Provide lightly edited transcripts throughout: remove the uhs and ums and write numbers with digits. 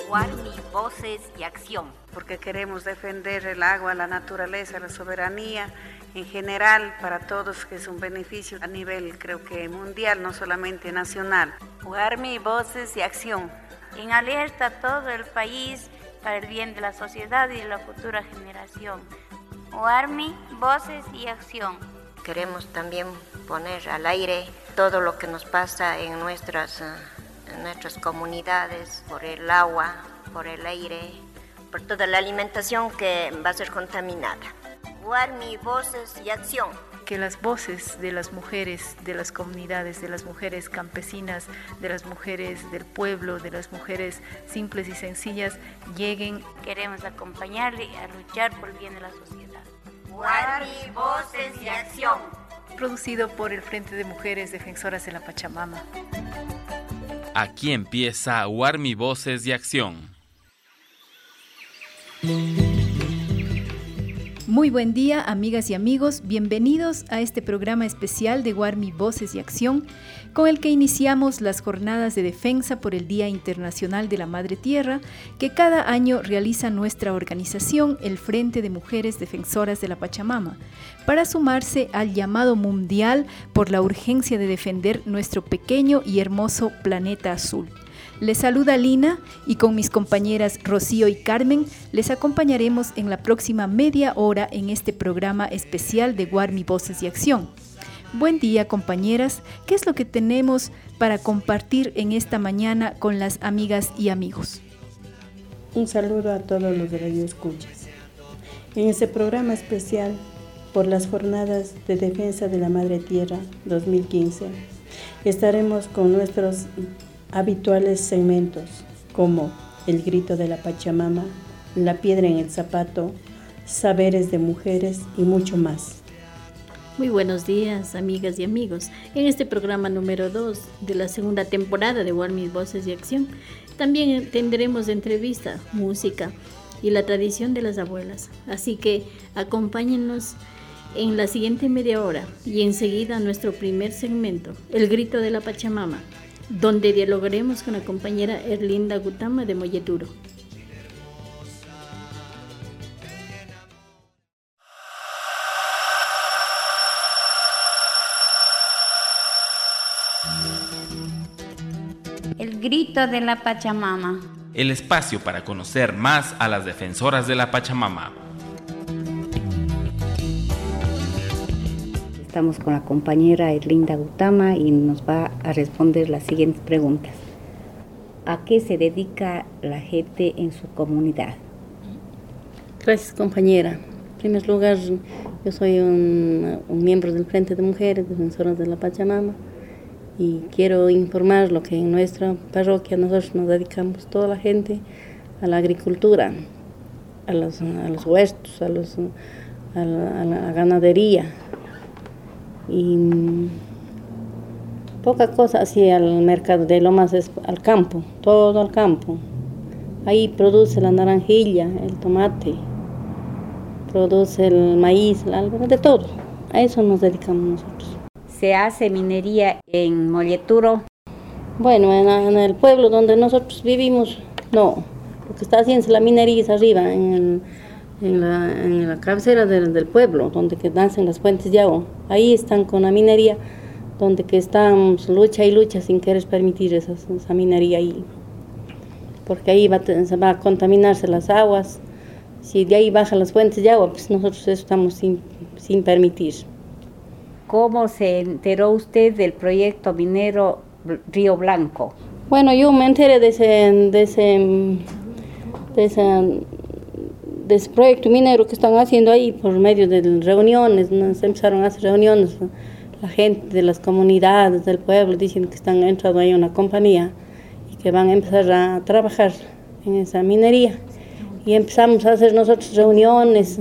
Guarmi, voces y acción. Porque queremos defender el agua, la naturaleza, la soberanía en general para todos, que es un beneficio a nivel, creo que mundial, no solamente nacional. Guarmi, voces y acción. En alerta todo el país para el bien de la sociedad y de la futura generación. Guarmi, voces y acción. Queremos también poner al aire todo lo que nos pasa en nuestras comunidades, por el agua, por el aire, por toda la alimentación que va a ser contaminada. Guarmi, voces y acción. Que las voces de las mujeres de las comunidades, de las mujeres campesinas, de las mujeres del pueblo, de las mujeres simples y sencillas lleguen. Queremos acompañarle a luchar por el bien de la sociedad. Guarmi, voces y acción. Producido por el Frente de Mujeres Defensoras de la Pachamama. Aquí empieza Guarmi, voces y acción. Muy buen día, amigas y amigos, bienvenidos a este programa especial de Guarmi, Voces y Acción, con el que iniciamos las jornadas de defensa por el Día Internacional de la Madre Tierra, que cada año realiza nuestra organización, el Frente de Mujeres Defensoras de la Pachamama, para sumarse al llamado mundial por la urgencia de defender nuestro pequeño y hermoso planeta azul. Les saluda Lina y con mis compañeras Rocío y Carmen les acompañaremos en la próxima media hora en este programa especial de Guarmi, Voces y Acción. Buen día, compañeras. ¿Qué es lo que tenemos para compartir en esta mañana con las amigas y amigos? Un saludo a todos los radioescuchas. En este programa especial por las Jornadas de Defensa de la Madre Tierra 2015 estaremos con nuestros habituales segmentos como el grito de la Pachamama, la piedra en el zapato, saberes de mujeres y mucho más. Muy buenos días, amigas y amigos. En este programa número 2 de la segunda temporada de Guarmi, Voces y Acción, también tendremos entrevista, música y la tradición de las abuelas. Así que acompáñennos en la siguiente media hora y enseguida nuestro primer segmento, el grito de la Pachamama, donde dialogaremos con la compañera Erlinda Gutama de Molleturo. El grito de la Pachamama. El espacio para conocer más a las defensoras de la Pachamama. Estamos con la compañera Erlinda Gutama y nos va a responder las siguientes preguntas. ¿A qué se dedica la gente en su comunidad? Gracias, compañera. En primer lugar, yo soy un miembro del Frente de Mujeres Defensoras de la Pachamama y quiero informar lo que en nuestra parroquia nosotros nos dedicamos toda la gente a la agricultura, a los huertos, a la ganadería. Y poca cosa así al mercado, de lo más es al campo, todo al campo. Ahí produce la naranjilla, el tomate, produce el maíz, la albahaca, de todo. A eso nos dedicamos nosotros. ¿Se hace minería en Molleturo? Bueno, en el pueblo donde nosotros vivimos, no. Lo que está haciendo la minería es arriba, en la cabecera del pueblo, donde que nacen las fuentes de agua. Ahí están con la minería, donde que estamos lucha y lucha sin querer permitir esa minería ahí. Porque ahí se va a contaminarse las aguas. Si de ahí bajan las fuentes de agua, pues nosotros eso estamos sin permitir. ¿Cómo se enteró usted del proyecto minero Río Blanco? Bueno, yo me enteré de ese proyecto minero que están haciendo ahí por medio de reuniones. Nos empezaron a hacer reuniones, la gente de las comunidades del pueblo dicen que están entrando ahí a una compañía y que van a empezar a trabajar en esa minería. Y empezamos a hacer nosotros reuniones,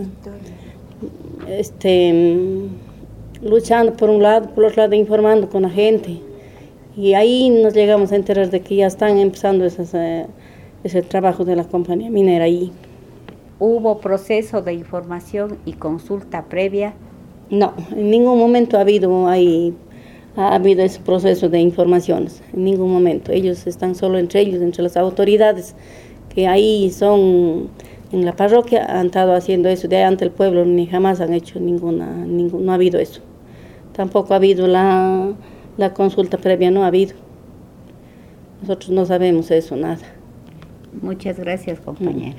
luchando por un lado, por otro lado informando con la gente. Y ahí nos llegamos a enterar de que ya están empezando ese trabajo de la compañía minera ahí. ¿Hubo proceso de información y consulta previa? No, en ningún momento ha habido ese proceso de informaciones, en ningún momento. Ellos están solo entre ellos, entre las autoridades que ahí son, en la parroquia han estado haciendo eso, de ahí ante el pueblo ni jamás han hecho no ha habido eso. Tampoco ha habido la consulta previa, no ha habido. Nosotros no sabemos eso, nada. Muchas gracias, compañera.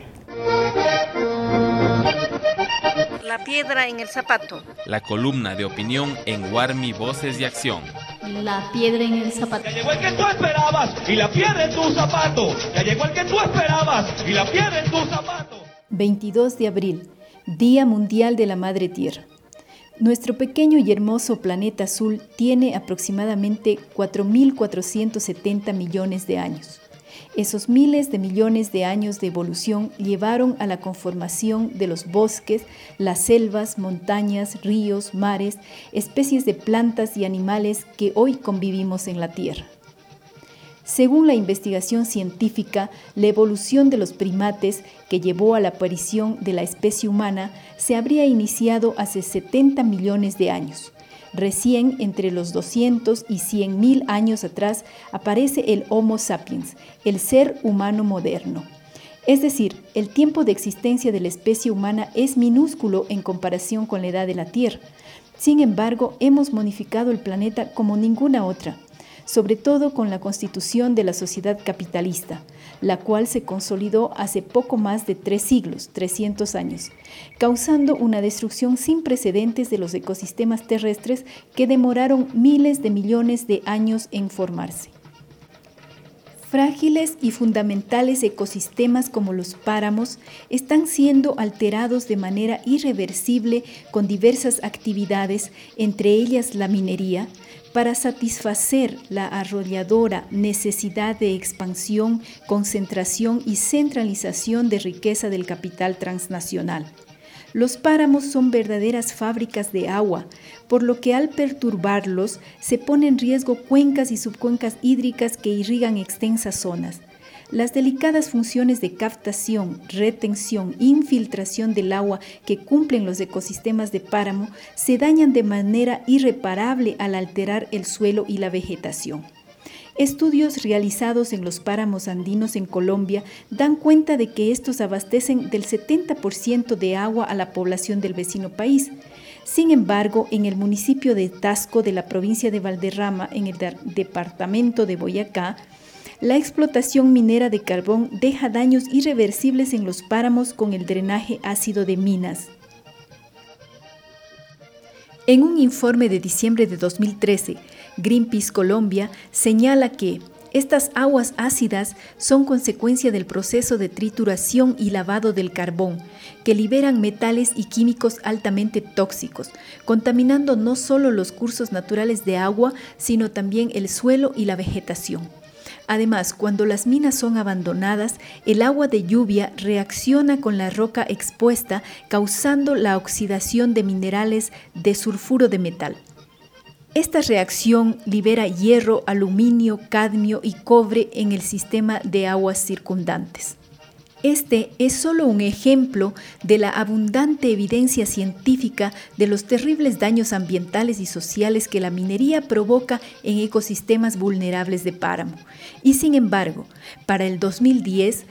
La piedra en el zapato. La columna de opinión en Guarmi Voces de Acción. La piedra en el zapato. Ya llegó el que tú esperabas y la piedra en tu zapato. Ya llegó el que tú esperabas y la piedra en tu zapato. 22 de abril, Día Mundial de la Madre Tierra. Nuestro pequeño y hermoso planeta azul tiene aproximadamente 4.470 millones de años. Esos miles de millones de años de evolución llevaron a la conformación de los bosques, las selvas, montañas, ríos, mares, especies de plantas y animales que hoy convivimos en la Tierra. Según la investigación científica, la evolución de los primates que llevó a la aparición de la especie humana se habría iniciado hace 70 millones de años. Recién, entre los 200 y 100.000 años atrás, aparece el Homo sapiens, el ser humano moderno. Es decir, el tiempo de existencia de la especie humana es minúsculo en comparación con la edad de la Tierra. Sin embargo, hemos modificado el planeta como ninguna otra, sobre todo con la constitución de la sociedad capitalista, la cual se consolidó hace poco más de 3 siglos, 300 años, causando una destrucción sin precedentes de los ecosistemas terrestres que demoraron miles de millones de años en formarse. Frágiles y fundamentales ecosistemas como los páramos están siendo alterados de manera irreversible con diversas actividades, entre ellas la minería, para satisfacer la arrolladora necesidad de expansión, concentración y centralización de riqueza del capital transnacional. Los páramos son verdaderas fábricas de agua, por lo que al perturbarlos se ponen en riesgo cuencas y subcuencas hídricas que irrigan extensas zonas. Las delicadas funciones de captación, retención, infiltración del agua que cumplen los ecosistemas de páramo se dañan de manera irreparable al alterar el suelo y la vegetación. Estudios realizados en los páramos andinos en Colombia dan cuenta de que estos abastecen del 70% de agua a la población del vecino país. Sin embargo, en el municipio de Tasco de la provincia de Valderrama, en el departamento de Boyacá, la explotación minera de carbón deja daños irreversibles en los páramos con el drenaje ácido de minas. En un informe de diciembre de 2013, Greenpeace Colombia señala que estas aguas ácidas son consecuencia del proceso de trituración y lavado del carbón, que liberan metales y químicos altamente tóxicos, contaminando no solo los cursos naturales de agua, sino también el suelo y la vegetación. Además, cuando las minas son abandonadas, el agua de lluvia reacciona con la roca expuesta, causando la oxidación de minerales de sulfuro de metal. Esta reacción libera hierro, aluminio, cadmio y cobre en el sistema de aguas circundantes. Este es solo un ejemplo de la abundante evidencia científica de los terribles daños ambientales y sociales que la minería provoca en ecosistemas vulnerables de páramo. Y sin embargo, para el 2010,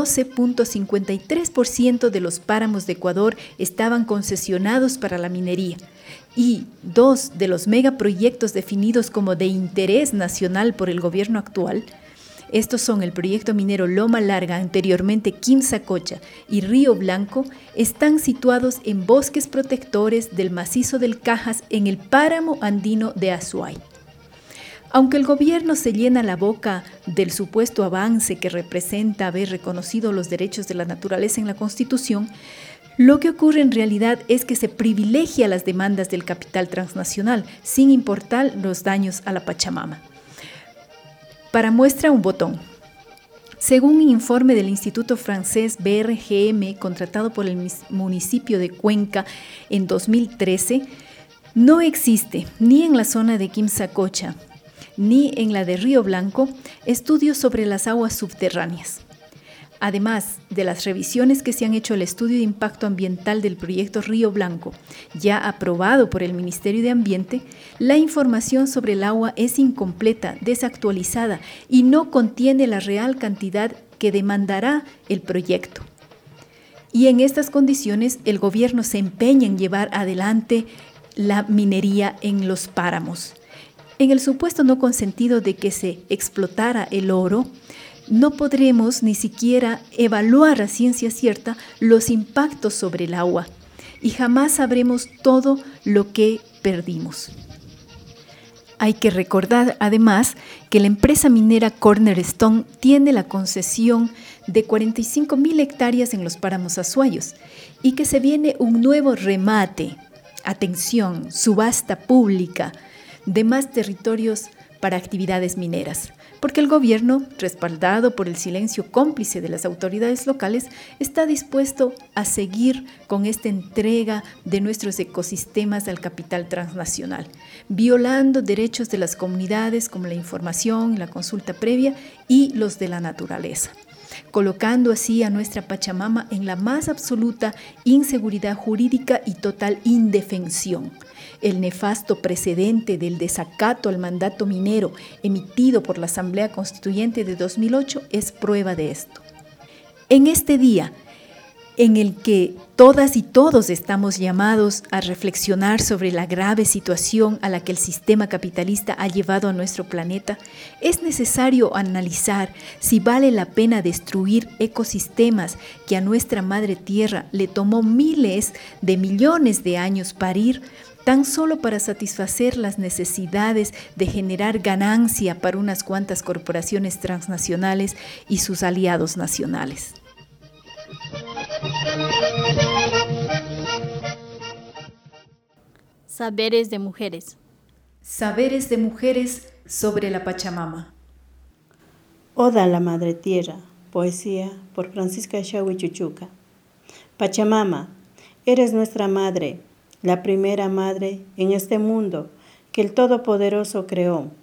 12.53% de los páramos de Ecuador estaban concesionados para la minería. Y 2 de los megaproyectos definidos como de interés nacional por el gobierno actual, estos son el proyecto minero Loma Larga, anteriormente Quimsacocha, y Río Blanco, están situados en bosques protectores del macizo del Cajas en el páramo andino de Azuay. Aunque el gobierno se llena la boca del supuesto avance que representa haber reconocido los derechos de la naturaleza en la Constitución, lo que ocurre en realidad es que se privilegia las demandas del capital transnacional, sin importar los daños a la Pachamama. Para muestra un botón. Según un informe del Instituto Francés BRGM, contratado por el municipio de Cuenca en 2013, no existe, ni en la zona de Quimsacocha, ni en la de Río Blanco, estudios sobre las aguas subterráneas. Además de las revisiones que se han hecho al estudio de impacto ambiental del proyecto Río Blanco, ya aprobado por el Ministerio de Ambiente, la información sobre el agua es incompleta, desactualizada y no contiene la real cantidad que demandará el proyecto. Y en estas condiciones, el gobierno se empeña en llevar adelante la minería en los páramos. En el supuesto no consentido de que se explotara el oro, no podremos ni siquiera evaluar a ciencia cierta los impactos sobre el agua y jamás sabremos todo lo que perdimos. Hay que recordar además que la empresa minera Cornerstone tiene la concesión de 45.000 hectáreas en los páramos azuayos y que se viene un nuevo remate, atención, subasta pública de más territorios para actividades mineras, porque el gobierno, respaldado por el silencio cómplice de las autoridades locales, está dispuesto a seguir con esta entrega de nuestros ecosistemas al capital transnacional, violando derechos de las comunidades como la información, la consulta previa y los de la naturaleza, colocando así a nuestra Pachamama en la más absoluta inseguridad jurídica y total indefensión. El nefasto precedente del desacato al mandato minero emitido por la Asamblea Constituyente de 2008 es prueba de esto. En este día, en el que todas y todos estamos llamados a reflexionar sobre la grave situación a la que el sistema capitalista ha llevado a nuestro planeta, es necesario analizar si vale la pena destruir ecosistemas que a nuestra madre tierra le tomó miles de millones de años parir, tan solo para satisfacer las necesidades de generar ganancia para unas cuantas corporaciones transnacionales y sus aliados nacionales. Saberes de mujeres. Saberes de mujeres sobre la Pachamama. Oda a la Madre Tierra, poesía por Francisca Shawi Chuchuca. Pachamama, eres nuestra madre, la primera madre en este mundo que el Todopoderoso creó.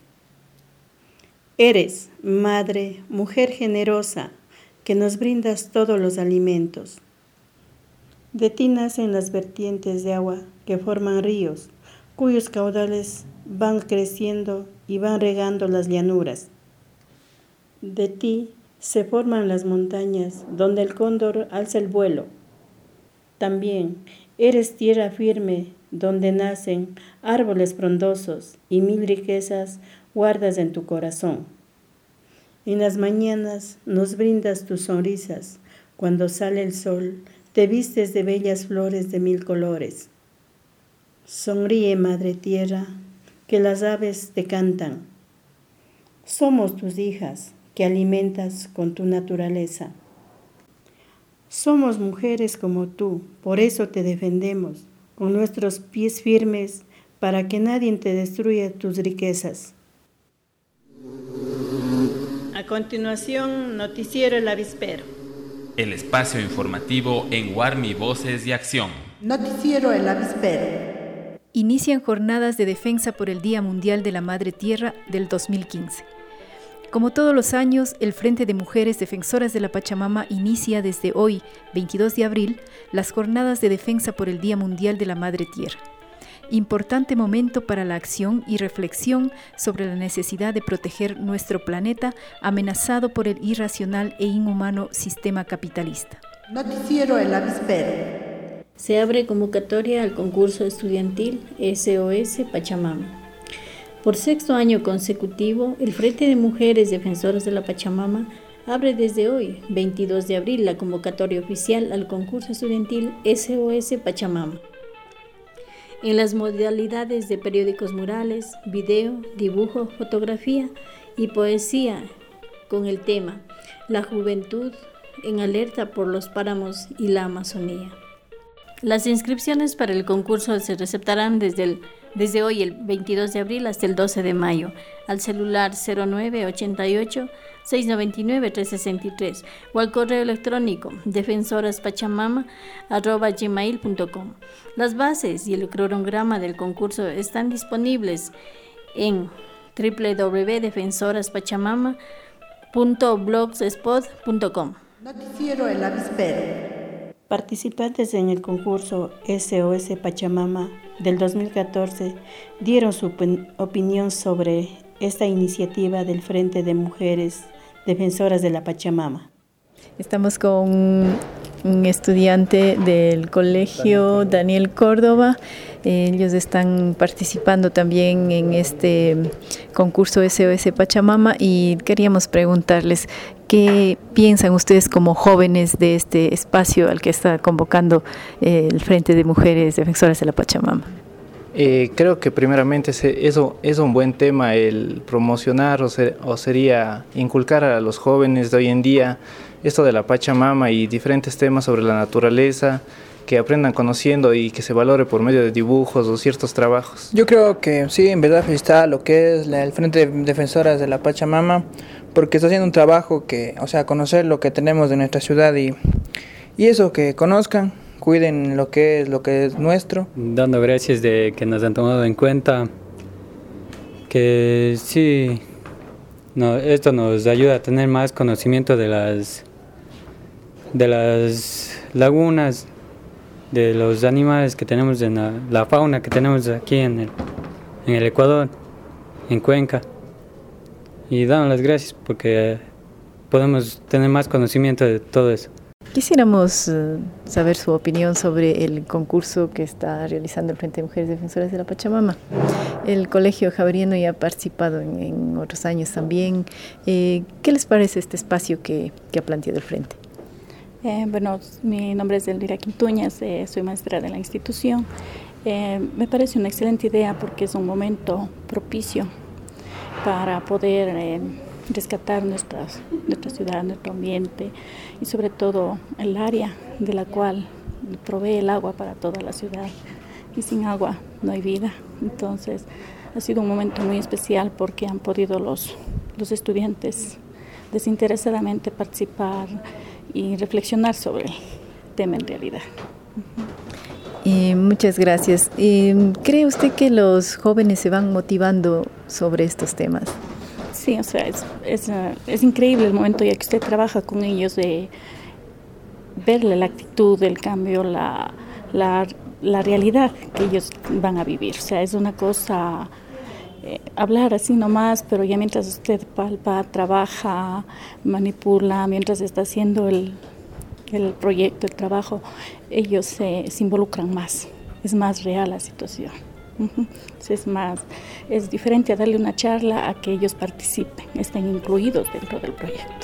Eres, madre, mujer generosa, que nos brindas todos los alimentos. De ti nacen las vertientes de agua que forman ríos, cuyos caudales van creciendo y van regando las llanuras. De ti se forman las montañas donde el cóndor alza el vuelo. También eres tierra firme donde nacen árboles frondosos y 1000 riquezas guardas en tu corazón. En las mañanas nos brindas tus sonrisas, cuando sale el sol te vistes de bellas flores de 1000 colores. Sonríe, Madre Tierra, que las aves te cantan. Somos tus hijas que alimentas con tu naturaleza. Somos mujeres como tú, por eso te defendemos, con nuestros pies firmes, para que nadie te destruya tus riquezas. A continuación, Noticiero El Avispero. El espacio informativo en Guarmi Voces y Acción. Noticiero El Avispero. Inician jornadas de defensa por el Día Mundial de la Madre Tierra del 2015. Como todos los años, el Frente de Mujeres Defensoras de la Pachamama inicia desde hoy, 22 de abril, las jornadas de defensa por el Día Mundial de la Madre Tierra. Importante momento para la acción y reflexión sobre la necesidad de proteger nuestro planeta amenazado por el irracional e inhumano sistema capitalista. Noticiero El Avispero. Se abre convocatoria al concurso estudiantil SOS Pachamama. Por 6º año consecutivo, el Frente de Mujeres Defensoras de la Pachamama abre desde hoy, 22 de abril, la convocatoria oficial al concurso estudiantil SOS Pachamama. En las modalidades de periódicos murales, video, dibujo, fotografía y poesía, con el tema La juventud en alerta por los páramos y la Amazonía. Las inscripciones para el concurso se receptarán desde hoy, el 22 de abril, hasta el 12 de mayo, al celular 0988-699-363 o al correo electrónico defensoraspachamama@gmail.com. Las bases y el cronograma del concurso están disponibles en www.defensoraspachamama.blogspot.com. Noticiero El Avispero. Participantes en el concurso SOS Pachamama del 2014 dieron su opinión sobre esta iniciativa del Frente de Mujeres Defensoras de la Pachamama. Estamos con un estudiante del colegio Daniel Córdoba. Ellos están participando también en este concurso SOS Pachamama y queríamos preguntarles qué piensan ustedes como jóvenes de este espacio al que está convocando el Frente de Mujeres Defensoras de la Pachamama. Creo que primeramente eso es un buen tema, el promocionar o sería inculcar a los jóvenes de hoy en día esto de la Pachamama y diferentes temas sobre la naturaleza, que aprendan conociendo y que se valore por medio de dibujos o ciertos trabajos. Yo creo que sí, en verdad felicitar a lo que es el Frente de Defensoras de la Pachamama, porque está haciendo un trabajo que, o sea, conocer lo que tenemos de nuestra ciudad y eso, que conozcan, cuiden lo que es nuestro. Dando gracias de que nos han tomado en cuenta, que sí, esto nos ayuda a tener más conocimiento de las lagunas, de los animales que tenemos, en la fauna que tenemos aquí en el Ecuador, en Cuenca. Y damos las gracias porque podemos tener más conocimiento de todo eso. Quisiéramos saber su opinión sobre el concurso que está realizando el Frente de Mujeres Defensoras de la Pachamama. El Colegio Javeriano ya ha participado en otros años también. ¿Qué les parece este espacio que ha planteado el Frente? Bueno, mi nombre es Elvira Quintuñas, soy maestra de la institución. Me parece una excelente idea porque es un momento propicio para poder rescatar nuestra ciudad, nuestro ambiente y sobre todo el área de la cual provee el agua para toda la ciudad. Y sin agua no hay vida. Entonces ha sido un momento muy especial porque han podido los estudiantes desinteresadamente participar y reflexionar sobre el tema en realidad. Muchas gracias. ¿Cree usted que los jóvenes se van motivando sobre estos temas? Sí, o sea, es increíble el momento ya que usted trabaja con ellos de verle la actitud, el cambio, la realidad que ellos van a vivir. O sea, es una cosa hablar así nomás, pero ya mientras usted palpa, trabaja, manipula, mientras está haciendo el proyecto, el trabajo, ellos se involucran más, es más real la situación. Es diferente a darle una charla a que ellos participen, estén incluidos dentro del proyecto.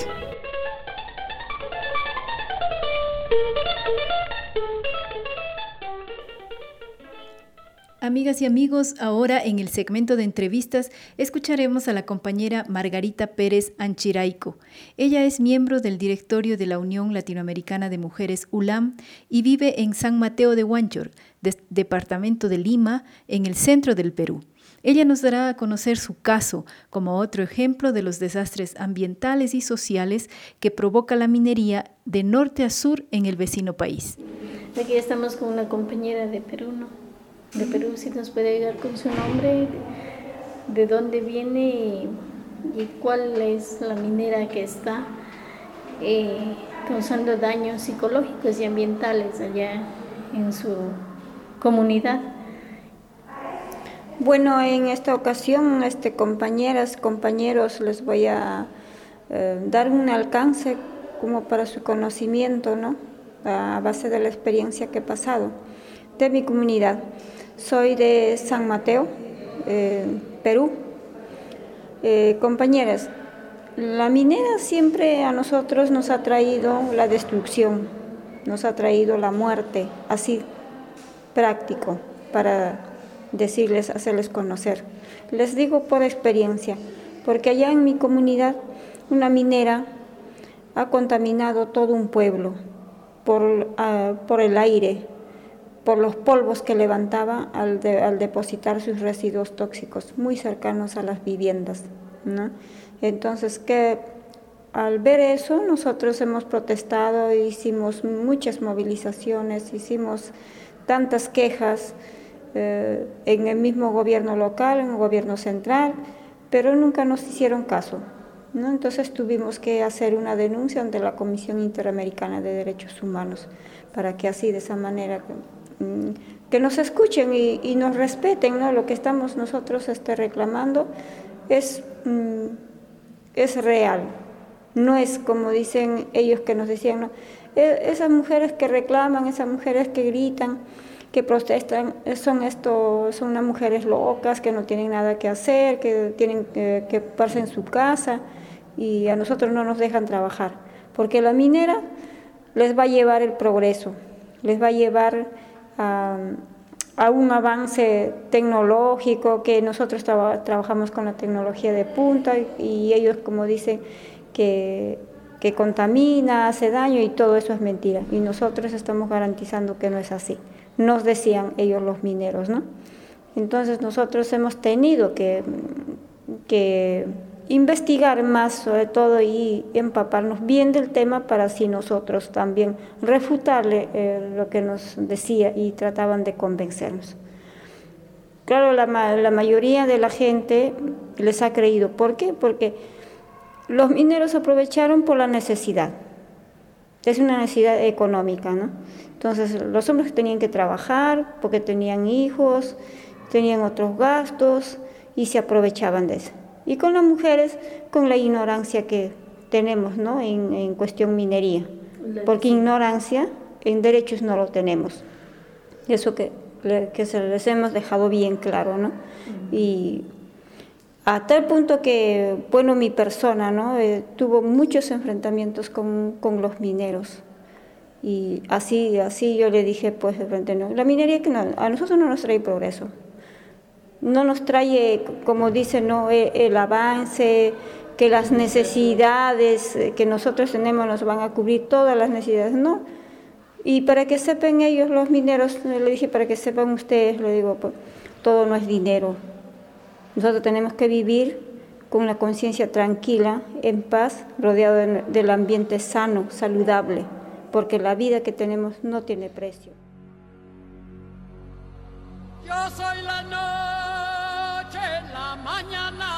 Amigas y amigos, ahora en el segmento de entrevistas escucharemos a la compañera Margarita Pérez Anchiraico. Ella es miembro del directorio de la Unión Latinoamericana de Mujeres ULAM y vive en San Mateo de Huánchor, departamento de Lima, en el centro del Perú. Ella nos dará a conocer su caso como otro ejemplo de los desastres ambientales y sociales que provoca la minería de norte a sur en el vecino país. Aquí estamos con una compañera de Perú, ¿no? De Perú, si nos puede ayudar con su nombre, de dónde viene y cuál es la minera que está causando daños psicológicos y ambientales allá en su comunidad. Bueno, en esta ocasión, compañeras, compañeros, les voy a dar un alcance como para su conocimiento, ¿no? A base de la experiencia que he pasado de mi comunidad. Soy de San Mateo, Perú. Compañeras, la minera siempre a nosotros nos ha traído la destrucción, nos ha traído la muerte, así práctico, para decirles, hacerles conocer. Les digo por experiencia, porque allá en mi comunidad una minera ha contaminado todo un pueblo por el aire, por los polvos que levantaba al depositar sus residuos tóxicos muy cercanos a las viviendas, ¿no? Entonces, que al ver eso, nosotros hemos protestado, hicimos muchas movilizaciones, hicimos tantas quejas en el mismo gobierno local, en el gobierno central, pero nunca nos hicieron caso, ¿no? Entonces tuvimos que hacer una denuncia ante la Comisión Interamericana de Derechos Humanos para que así, de esa manera, que nos escuchen y nos respeten, ¿no? Lo que estamos nosotros reclamando es real, no es como dicen ellos que nos decían, ¿no? Esas mujeres que reclaman, esas mujeres que gritan, que protestan, son unas mujeres locas que no tienen nada que hacer, que tienen que ocuparse en su casa y a nosotros no nos dejan trabajar, porque la minera les va a llevar el progreso, les va a llevar a un avance tecnológico, que nosotros trabajamos con la tecnología de punta y ellos, como dicen, que contamina, hace daño, y todo eso es mentira, y nosotros estamos garantizando que no es así. Nos decían ellos, los mineros, ¿no? Entonces nosotros hemos tenido que investigar más sobre todo y empaparnos bien del tema para así nosotros también refutarle lo que nos decía y trataban de convencernos. Claro, la mayoría de la gente les ha creído. ¿Por qué? Porque los mineros aprovecharon por la necesidad. Es una necesidad económica, ¿no? Entonces los hombres tenían que trabajar porque tenían hijos, tenían otros gastos y se aprovechaban de eso. Y con las mujeres, con la ignorancia que tenemos, ¿no? en cuestión minería, porque ignorancia en derechos no lo tenemos. Eso que se les hemos dejado bien claro, ¿no? Y a tal punto que, bueno, mi persona, ¿no? Tuvo muchos enfrentamientos con los mineros. Y así yo le dije, pues, de frente, no, la minería que no, a nosotros no nos trae progreso. No nos trae, como dicen, ¿no? el avance, que las necesidades que nosotros tenemos nos van a cubrir todas las necesidades, no. Y para que sepan ellos, los mineros, le dije, para que sepan ustedes, le digo, pues, todo no es dinero. Nosotros tenemos que vivir con la conciencia tranquila, en paz, rodeado del ambiente sano, saludable, porque la vida que tenemos no tiene precio. Yo soy la noche, la mañana,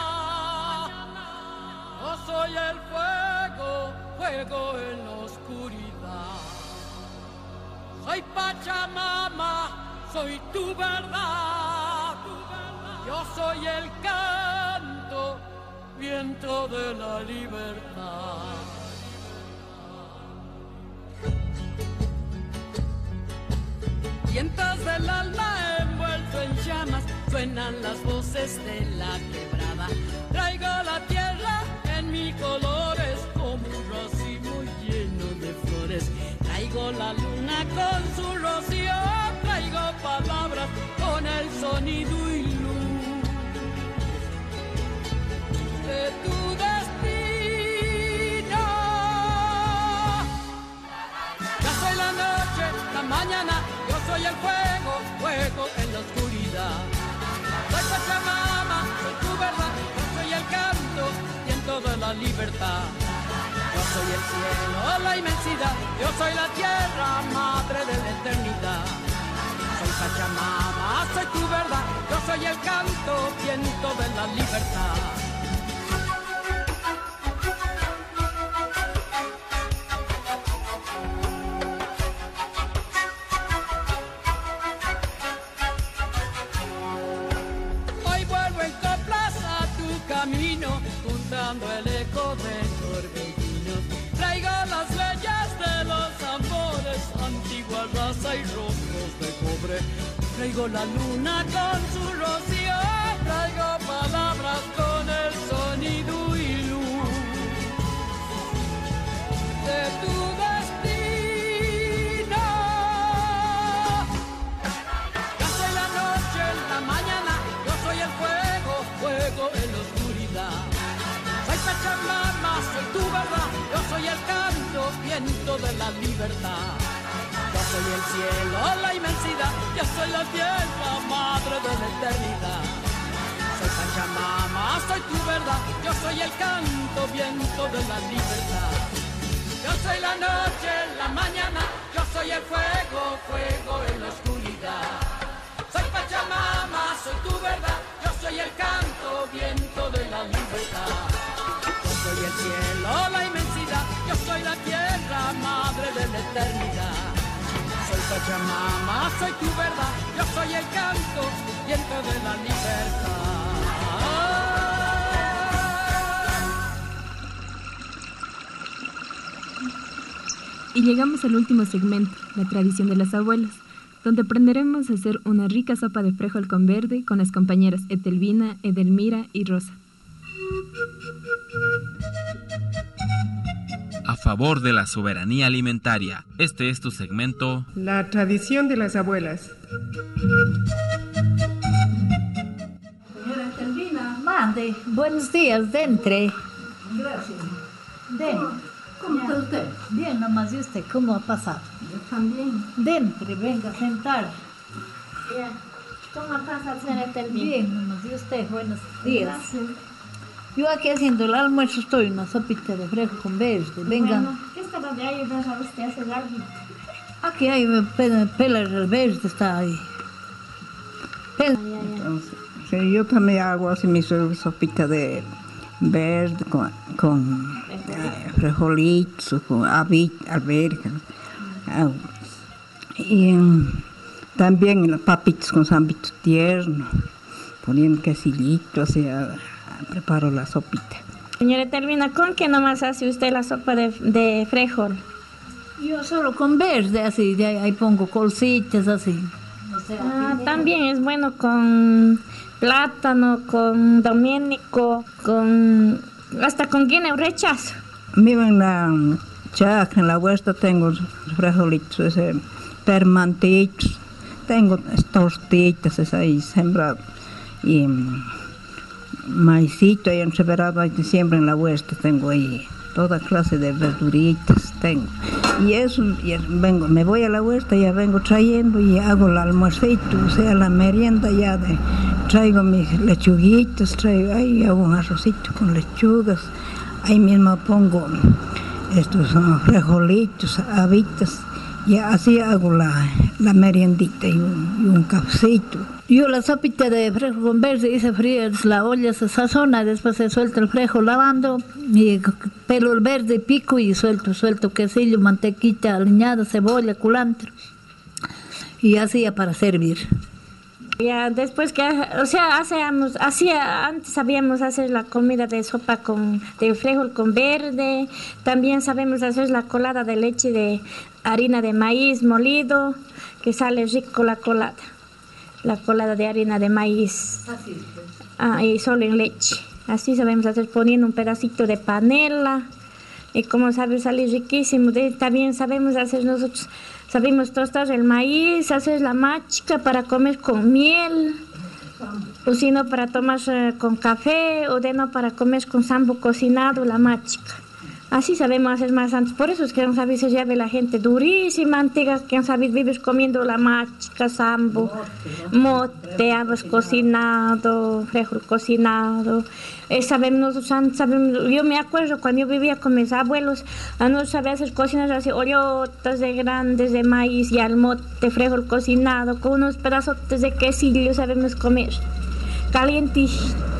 yo soy el fuego en la oscuridad. Soy Pachamama, soy tu verdad. Yo soy el canto, viento de la libertad. Vientos del alma envuelto en llamas, suenan las voces de la quebrada. Traigo la tierra en mis colores como un racimo lleno de flores. Traigo la luna con su rocío, traigo palabras con el sonido y luz de tu destino. Ya soy la noche, la mañana, yo soy el fuego en la oscuridad. Soy Pachamama, soy tu verdad, yo soy el canto, viento de la libertad. Yo soy el cielo, la inmensidad, yo soy la tierra, madre de la eternidad. Soy Pachamama, soy tu verdad, yo soy el canto, viento de la libertad. Juntando el eco de torbellinos, traigo las leyes de los amores, antigua raza y rostros de cobre. Traigo la luna con su rocío, traigo palabras con el sonido y luz de tu destino. Yo soy la noche, la mañana, yo soy el fuego en la oscuridad. Soy Pachamama, soy tu verdad, yo soy el canto, viento de la libertad. Yo soy el cielo, la inmensidad, yo soy la tierra, madre de la eternidad. Soy Pachamama, soy tu verdad, yo soy el canto, viento de la libertad. Yo soy la noche, la mañana, yo soy el fuego en la oscuridad. Soy Pachamama, soy tu verdad, yo soy el canto, viento de la libertad. Yo soy el cielo, la inmensidad, yo soy la tierra, madre de la eternidad. Soy Pachamama, soy tu verdad, yo soy el canto, viento de la libertad. Y llegamos al último segmento, la tradición de las abuelas, donde aprenderemos a hacer una rica sopa de frijol con verde con las compañeras Etelvina, Edelmira y Rosa. A favor de la soberanía alimentaria, este es tu segmento. La tradición de las abuelas. Señora Etelvina, mande. Buenos días, dentre. Gracias. ¿Cómo está usted? Bien, nomás. ¿Y usted cómo ha pasado? Yo también. Dentre, venga a sentar. Bien. ¿Cómo ha pasado, señora Etelvina? Bien, nomás. ¿Y usted? Buenos días. Gracias. Yo aquí haciendo el almuerzo estoy, una sopita de frijol con verde. Venga. Bueno, ¿qué estaba de ahí? ¿No sabe usted hacer algo? Aquí hay pela el verde, está ahí. Entonces, sí, yo también hago así mi sopita de verde con frijolitos, con alberjas. Y también los papitos con zambito tierno, poniendo quesillito, así preparo la sopita. Señora Etelvina, ¿con qué nomás hace usted la sopa de frijol? Yo solo con verde, así, de ahí pongo colcitas, así. También es bueno con plátano, con dominico, hasta con guineo rechazo. Vivo en la chacra, en la huerta tengo frijolitos, permantitos, tengo tortitas ahí sembrado y maicito ahí entreverado ahí siempre en la huerta, tengo ahí toda clase de verduritas tengo. Y eso, me voy a la huerta, ya vengo trayendo y hago el almuercito, o sea, la merienda ya traigo mis lechuguitas, ahí hago un arrocito con lechugas, ahí mismo pongo estos frijolitos, habitas, y así hago la meriendita y un cafecito. Yo la sopita de frijol con verde hice fría, la olla se sazona, después se suelta el frijol lavando, y pelo el verde, pico y suelto quesillo, mantequilla aliñada, cebolla, culantro, y así para servir. Ya después que, antes sabíamos hacer la comida de sopa de frijol con verde, también sabemos hacer la colada de leche de harina de maíz molido, que sale rico la colada de harina de maíz, y solo en leche. Así sabemos hacer poniendo un pedacito de panela, y como sabe salir riquísimo. También sabemos hacer sabemos tostar el maíz, hacer la machica para comer con miel, o si no para tomar con café, o de no para comer con sambo cocinado, la machica. Así sabemos hacer más antes. Por eso es que no sabe se lleve la gente durísima, antigua, que no sabe vivir comiendo la machica, sambo, mote, habas cocinado, frijol cocinado. Yo me acuerdo cuando yo vivía con mis abuelos, a nosotros a veces cocinar así ollotas de grandes de maíz y al mote, frijol cocinado, con unos pedazos de quesillo sabemos comer, calientito.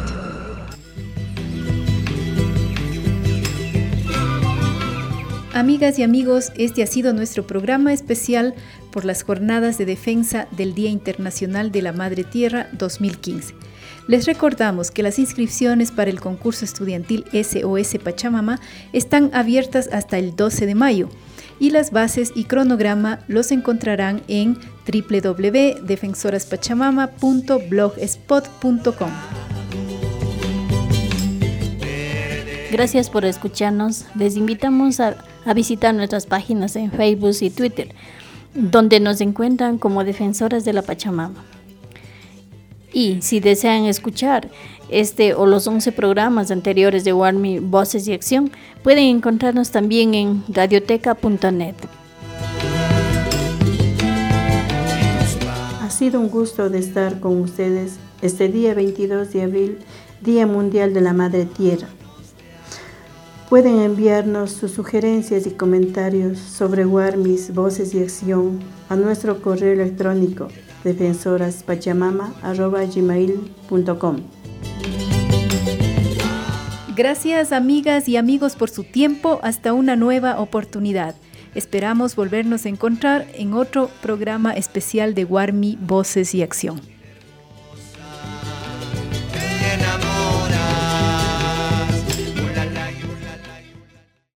Amigas y amigos, este ha sido nuestro programa especial por las Jornadas de Defensa del Día Internacional de la Madre Tierra 2015. Les recordamos que las inscripciones para el concurso estudiantil SOS Pachamama están abiertas hasta el 12 de mayo y las bases y cronograma los encontrarán en www.defensoraspachamama.blogspot.com. Gracias por escucharnos. Les invitamos a visitar nuestras páginas en Facebook y Twitter, donde nos encuentran como Defensoras de la Pachamama. Y si desean escuchar o los 11 programas anteriores de Warmi Voces y Acción, pueden encontrarnos también en radioteca.net. Ha sido un gusto de estar con ustedes este día 22 de abril, Día Mundial de la Madre Tierra. Pueden enviarnos sus sugerencias y comentarios sobre Warmis Voces y Acción a nuestro correo electrónico defensoraspachamama@gmail.com. Gracias, amigas y amigos, por su tiempo. Hasta una nueva oportunidad. Esperamos volvernos a encontrar en otro programa especial de Guarmi Voces y Acción.